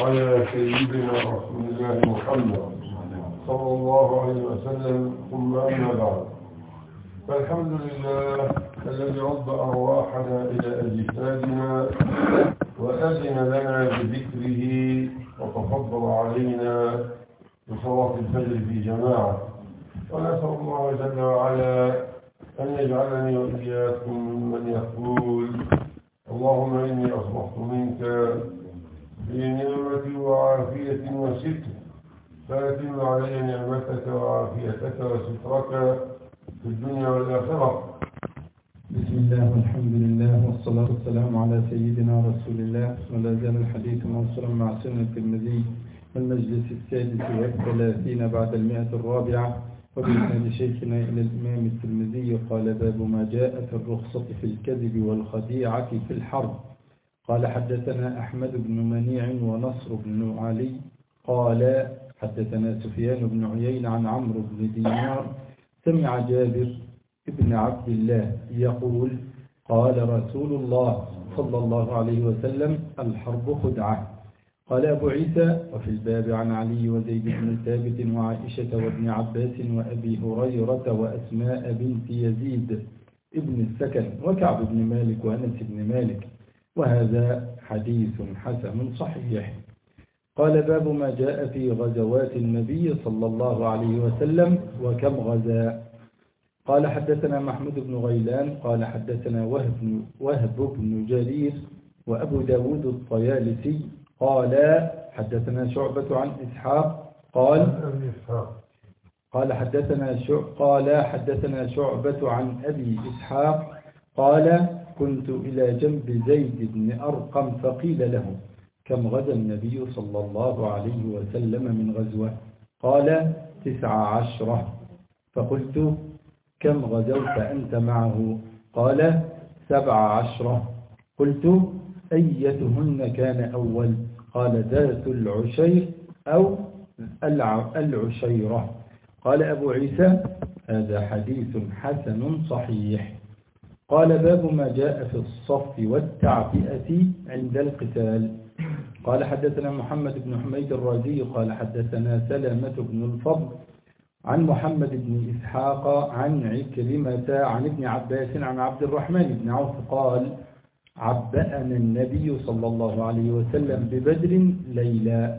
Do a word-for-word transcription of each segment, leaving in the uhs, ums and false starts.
على سيدنا رسول الله محمد صلى الله عليه وسلم. ثم أما بعد، فالحمد لله الذي رد أرواحنا إلى أجسادنا وأذن لنا بذكره وتفضل علينا بصلاة الفجر في جماعة، ونسأل الله جل وعلا أن يجعلني وإياكم ممن يقول: اللهم إني أصبحت منك في نعمة وعافية وستر، فأتم علي نعمتك وعافيتك وسترك في الدنيا والآخرة. بسم الله والحمد لله والصلاة والسلام على سيدنا رسول الله، ولا زال الحديث موصولا مع سنة الترمذي والمجلس السادس والثلاثين بعد المئة الرابعة، وبإسناد شيخنا إلى الإمام الترمذي قال: باب ما جاء في الرخصة في الكذب والخديعة في الحرب. قال: حدثنا أحمد بن منيع ونصر بن علي قال: حدثنا سفيان بن عيينة عن عمرو بن دينار سمع جابر ابن عبد الله يقول: قال رسول الله صلى الله عليه وسلم: الحرب خدعة. قال أبو عيسى: وفي الباب عن علي وزيد بن ثابت وعائشة وابن عباس وأبي هريرة وأسماء بنت يزيد ابن السكن وكعب بن مالك وأنس بن مالك، وهذا حديث حسن صحيح. قال: باب ما جاء في غزوات النبي صلى الله عليه وسلم وكم غزا. قال: حدثنا محمود بن غيلان قال: حدثنا وهب, وهب بن جرير وأبو داود الطيالسي قال: حدثنا شعبة عن إسحاق قال قال حدثنا قال حدثنا شعبة عن أبي إسحاق قال: كنت إلى جنب زيد بن أرقم فقيل له: كم غزا النبي صلى الله عليه وسلم من غزوة؟ قال: تسع عشرة. فقلت: كم غزوت أنت معه؟ قال: سبع عشرة. قلت: أيتهن كان أول؟ قال: ذات العشير أو العشيرة. قال أبو عيسى: هذا حديث حسن صحيح. قال: باب ما جاء في الصف والتعبئة عند القتال. قال: حدثنا محمد بن حميد الرازي قال: حدثنا سلامة بن الفضل عن محمد بن إسحاق عن عكرمة عن ابن عباس عن عبد الرحمن بن عوف قال: عبأنا النبي صلى الله عليه وسلم ببدر ليلا.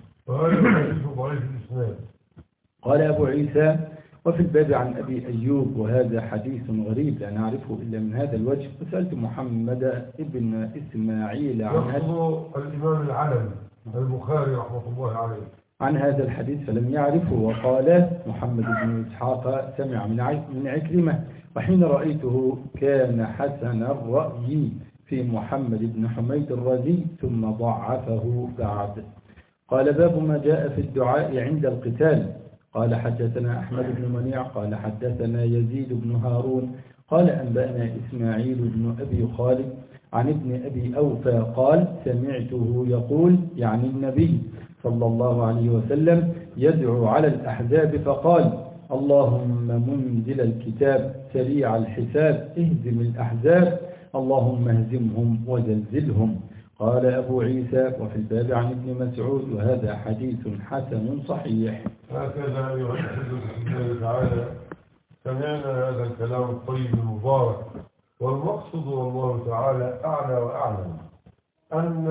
قال أبو عيسى: وفي الباب عن أبي أيوب، وهذا حديث غريب لا نعرفه إلا من هذا الوجه. وسألت محمد ابن إسماعيل عن هذا الإمام العلم البخاري رحمة الله عليه عن هذا الحديث فلم يعرفه. وقال محمد بن إسحاق: سمع من عكرمة، وحين رأيته كان حسن الرأي في محمد بن حميد الرازي ثم ضعفه بعد. قال: باب ما جاء في الدعاء عند القتال. قال: حدثنا أحمد بن منيع قال: حدثنا يزيد بن هارون قال: أنبأنا إسماعيل بن أبي خالد عن ابن أبي أوفى قال: سمعته يقول، يعني النبي صلى الله عليه وسلم، يدعو على الأحزاب فقال: اللهم منزل الكتاب سريع الحساب اهزم الأحزاب اللهم اهزمهم وزلزلهم. قال أبو عيسى: وفي الباب عن ابن مسعود، وهذا حديث حسن صحيح. هكذا أيها الأحبة بسم الله تعالى سمعنا هذا الكلام الطيب المبارك، والمقصد والله تعالى أعلى وأعلم أن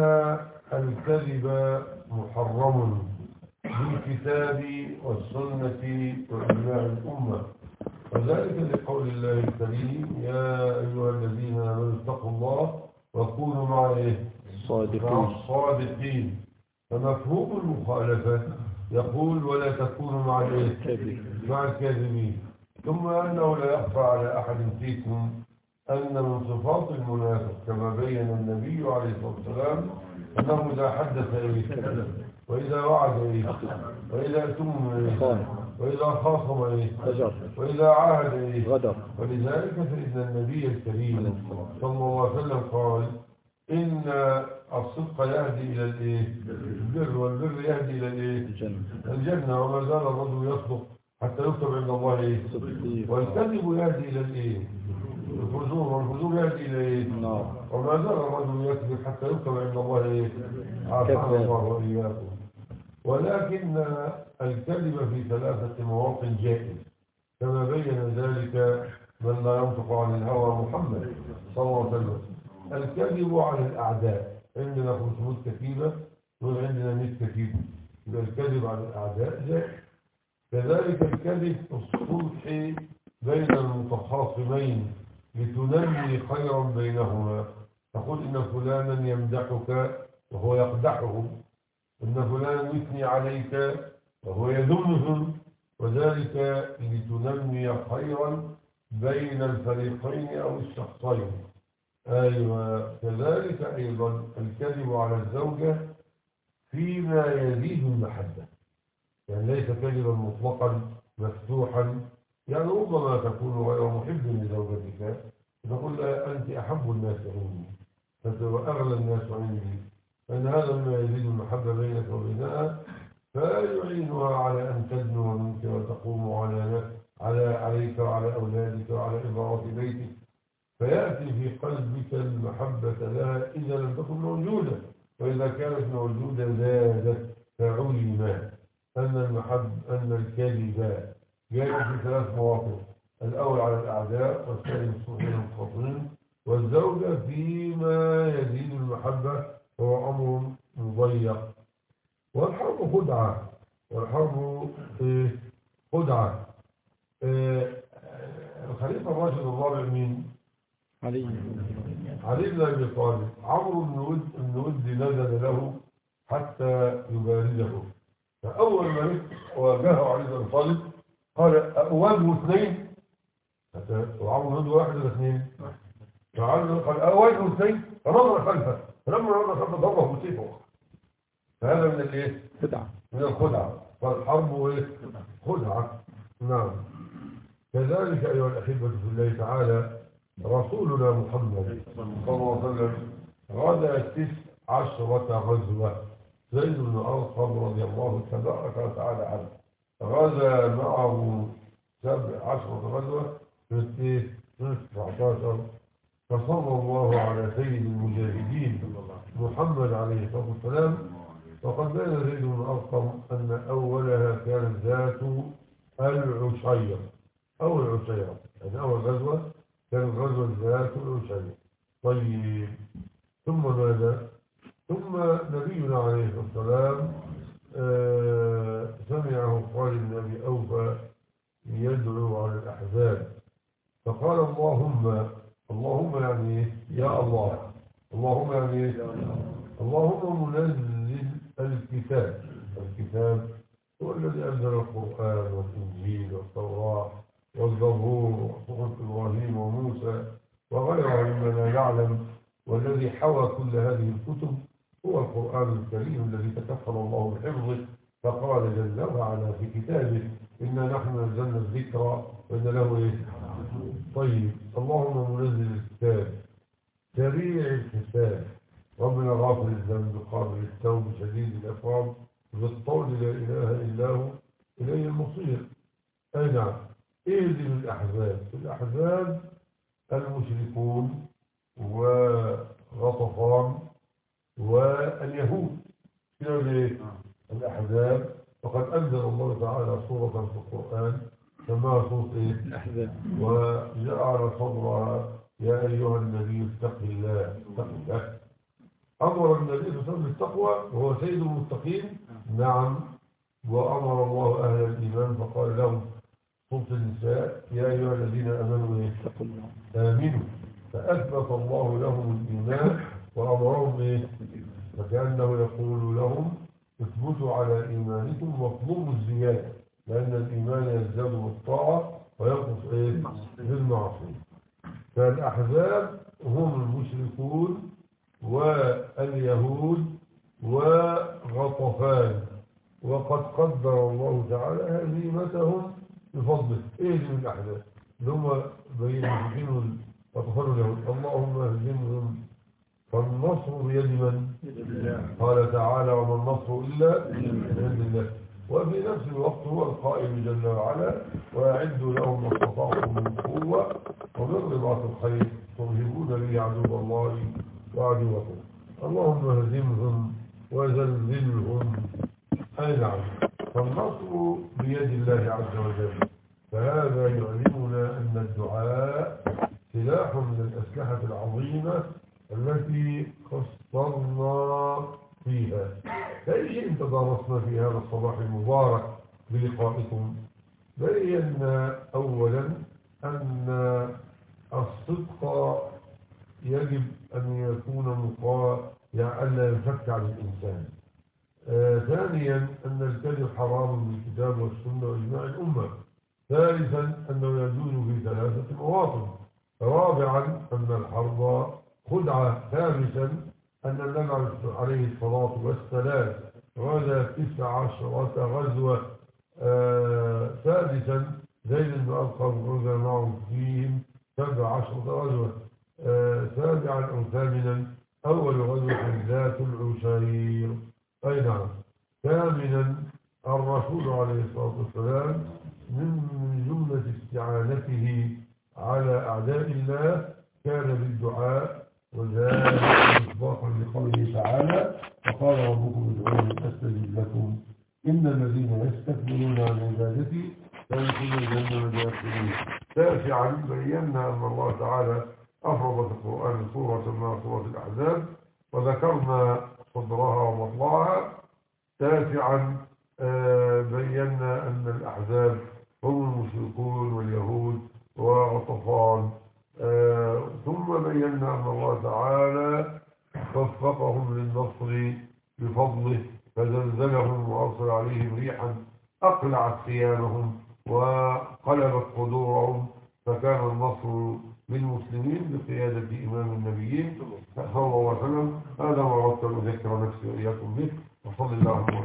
الكذب محرم بالكتاب والسنة وإجماع الأمة، وذلك لقول الله الكريم: يا أيها الذين آمنوا اتقوا الله وكونوا مع الصادقين. فمفهوم المخالفة يقول: ولا تكونوا مع مع الكاذبين. ثم أنه لا يخفى على أحد فيكم أن من صفات المنافق كما بين النبي عليه الصلاة والسلام أنه إذا حدث إيه، وإذا وعد إيه، وإذا أتم إيه، وإذا خاصم إيه، وإذا عاهد إيه، غدر. ولذلك فإن النبي الكريم صلى الله عليه وسلم قال: إن الصدق يهدي إلى الإيه؟ البر، والبر يهدي إلى الإيه؟ الجنة. وما زال الرجل يصدق حتى يكتب عند الله إيه؟ والكذب يهدي إلى الإيه؟ الفجور، والفجور يأتي إلى إيه؟ النار. وما زال الرجل يكذب حتى يكتب عند الله إيه؟ عافانا الله وإياكم. ولكن الكذب في ثلاثة مواطن جائز كما بين ذلك من لا ينطق عن الهوى محمد صلى الله عليه وسلم. الكذب على الأعداء، عندنا خمسمائة كتيبة وعندنا مئة كتيبة، يبقى الكذب على الأعداء جائز. كذلك الكذب في الصلح بين المتخاصمين لتنمي خيرا بينهما، تقول إن فلانا يمدحك وهو يقدحه، إن فلانا يثني عليك وهو يذمه، وذلك لتنمي خيرا بين الفريقين أو الشخصين. أيوة. كذلك أيضا الكذب على الزوجة فيما يزيد المحبة، يعني ليس كذبا مطلقا مفتوحا، يعني ربما تكون غير محب لزوجتك تقول لها أنت أحب الناس عندي وأغلى الناس عندي، فإن هذا مما يزيد المحبة بينك وبينها، فيعينها على أن تدنو منك وتقوم على على عليك وعلى أولادك وعلى إدارة بيتك، فيأتي في قلبك المحبة لها إذا لم تكن موجودة، وإذا كانت موجودة زادت فعلم أن المحب أن الكذب جاء في ثلاث مواقف: الأول على الأعداء، والثاني الصحيح المخاطرين، والزوجة فيما يزيد المحبة هو أمر مضيق. والحرب خدعة، والحرب خدعة. الخليفة الراشد الرابع مين؟ علي علي بن أبي طالب. عمرو بن ود نزل له حتى يبارزه، فأول ما واجهه علي بن أبي طالب قال أواجه اثنين، وعمرو بن ود واحد ولا اثنين؟ قال أواجه اثنين، فنظر خلفه، فلما نظر خلفه ضربه بسيفه. فهذا من الايه؟ خدعة، من الخدعة. فالحرب ايه؟ خدعة. نعم. كذلك أيها الأحبة في الله تعالى رسولنا محمد صلى الله عليه وسلم غزا تسع عشرة غزوة. زيد بن أرقم رضي الله تبارك وتعالى عنه غزا معه سبع عشرة غزوة في تسعة عشر. فصلى الله على سيد المجاهدين محمد عليه الصلاة والسلام. وقد بين زيد بن أرقم أن أولها كانت ذات العشير أو العشيرة، يعني أول غزوة كانت غزوة ذات العشيرة. طيب، ثم ماذا؟ ثم نبينا عليه الصلاة والسلام آه سمعه قال بن أبي أوفى يدعو على الأحزاب، فقال اللهم، اللهم يعني يا الله، اللهم يعني اللهم منزل الكتاب. الكتاب هو الذي أنزل القرآن والإنجيل والتوراة والزبور وصحف إبراهيم وموسى وغيرها مما لا نعلم، والذي حوى كل هذه الكتب هو القرآن الكريم الذي تكفل الله بحفظه. فقال جل وعلا في كتابه إنا نحن نزلنا الذكر وإن له إيه؟ طيب، اللهم منزل الكتاب سريع الحساب، ربنا غافر الذنب قابل التوب شديد العقاب بالطول لا إله إلا هو إليه المصير. أي نعم. اهزم الأحزاب. الأحزاب المشركون وغطفان واليهود. الأحزاب. وقد أنزل الله تعالى سورة في القرآن سماها سورة الأحزاب، وجعل صدرها يا أيها النبي اتق الله اتق الله. أمر النبي صلى الله عليه وسلم بالتقوى وهو سيد المتقين. نعم. وأمر الله أهل الإيمان فقال لهم سورة النساء يا أيها الذين آمنوا آمنوا، فأثبت الله لهم الإيمان وأمرهم إيه؟ فكأنه يقول لهم اثبتوا على إيمانكم واطلبوا الزيادة، لأن الإيمان يزداد بالطاعة وينقص إيه؟ بالمعصية. فالأحزاب هم المشركون واليهود وغطفان، وقد قدر الله تعالى هزيمتهم بفضله. اهزم الأحزاب ثم بينهم وتفروا اليهود اللهم اهزمهم فالنصر بيد من؟ قال تعالى وما النصر إلا من عند الله. وفي نفس الوقت هو القائل جل وعلا وأعدوا لهم ما استطعتم من قوة ومن رباط الخير ترهبون به عدو الله وعدوكم. اللهم اهزمهم وزلزلهم. أي نعم، فالنصر بيد الله عز وجل. فهذا يعلمنا أن الدعاء سلاح من الأسلحة العظيمة التي خصصنا فيها. أي شيء تدارسنا في هذا الصباح المبارك بلقائكم؟ بينا أولا أن الصدق يجب أن يكون مقا يعني ألا ينفك عن الإنسان. آه ثانيا أن الكذب حرام بالكتاب والسنة وإجماع الأمة. ثالثا أنه يجوز في ثلاثة مواطن. رابعا أن الحرب خدعة. خامسا أن النبي عليه الصلاة والسلام غزا تسع عشرة غزوة. آه سادسا زيد بن أرقم غزا معه فيهم سبع عشرة غزوة. آه سابعا أو ثامنا أول غزوة ذات العشير. أي نعم. ثامنا الرسول عليه الصلاة والسلام من جملة استعانته على أعداء الله كان بالدعاء، وذلك مصداقا لقوله تعالى وقال ربكم ادعوني أستجب لكم إن الذين يستكبرون عن عبادتي سيدخلون جهنم داخلين. تاسعا بينا أن الله تعالى أفرض في القرآن سورة ما سورة الأحزاب وذكرنا صدرها ومطلعها. تاسعا آه بينا أن الأحزاب هم المشركون واليهود وغطفان. آه ثم بينا أن الله تعالى وفقهم للنصر بفضله فزلزلهم وأرسل عليهم ريحا أقلعت خيامهم وقلبت قدورهم، فكان النصر للمسلمين بقيادة إمام النبيين صلى الله عليه وسلم. هذا ما أردت أن أذكر نفسي وإياكم به، وصلى الله عليه وسلم.